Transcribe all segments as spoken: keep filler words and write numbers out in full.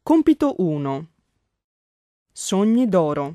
Compito uno. Sogni d'oro.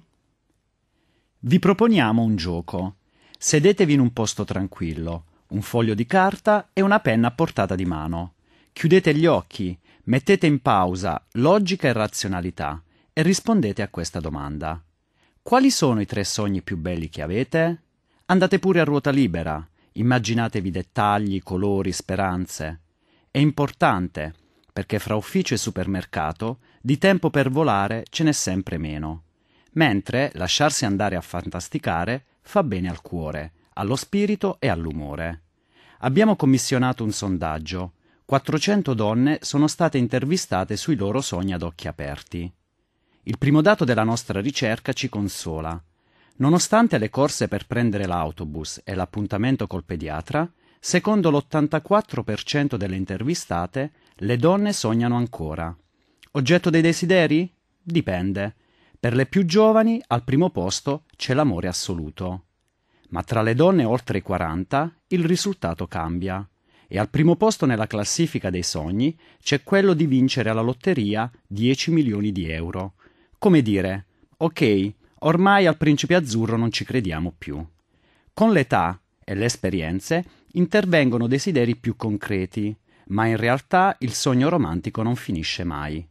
Vi proponiamo un gioco. Sedetevi in un posto tranquillo, un foglio di carta e una penna a portata di mano. Chiudete gli occhi, mettete in pausa logica e razionalità e rispondete a questa domanda. Quali sono i tre sogni più belli che avete? Andate pure a ruota libera, immaginatevi dettagli, colori, speranze. È importante, perché fra ufficio e supermercato di tempo per volare ce n'è sempre meno, mentre lasciarsi andare a fantasticare fa bene al cuore, allo spirito e all'umore. Abbiamo commissionato un sondaggio. quattrocento donne sono state intervistate sui loro sogni ad occhi aperti. Il primo dato della nostra ricerca ci consola. Nonostante le corse per prendere l'autobus e l'appuntamento col pediatra, secondo l'ottantaquattro per cento delle intervistate, le donne sognano ancora. Oggetto dei desideri? Dipende. Per le più giovani, al primo posto c'è l'amore assoluto. Ma tra le donne oltre i quaranta, il risultato cambia. E al primo posto nella classifica dei sogni c'è quello di vincere alla lotteria dieci milioni di euro. Come dire, ok, ormai al principe azzurro non ci crediamo più. Con l'età e le esperienze intervengono desideri più concreti, ma in realtà il sogno romantico non finisce mai.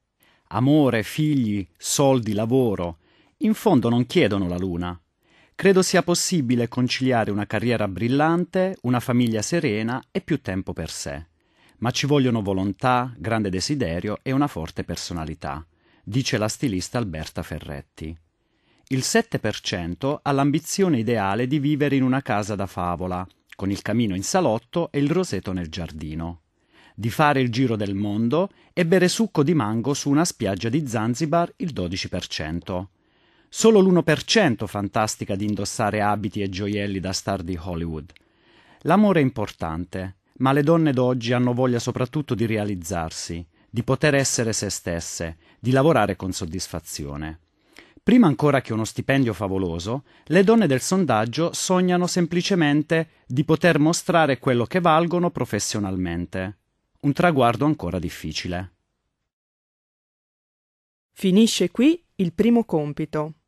Amore, figli, soldi, lavoro, in fondo non chiedono la luna. Credo sia possibile conciliare una carriera brillante, una famiglia serena e più tempo per sé. Ma ci vogliono volontà, grande desiderio e una forte personalità, dice la stilista Alberta Ferretti. Il sette per cento ha l'ambizione ideale di vivere in una casa da favola, con il camino in salotto e il roseto nel giardino, di fare il giro del mondo e bere succo di mango su una spiaggia di Zanzibar il dodici per cento. Solo l'uno per cento fantastica di indossare abiti e gioielli da star di Hollywood. L'amore è importante, ma le donne d'oggi hanno voglia soprattutto di realizzarsi, di poter essere se stesse, di lavorare con soddisfazione. Prima ancora che uno stipendio favoloso, le donne del sondaggio sognano semplicemente di poter mostrare quello che valgono professionalmente. Un traguardo ancora difficile. Finisce qui il primo compito.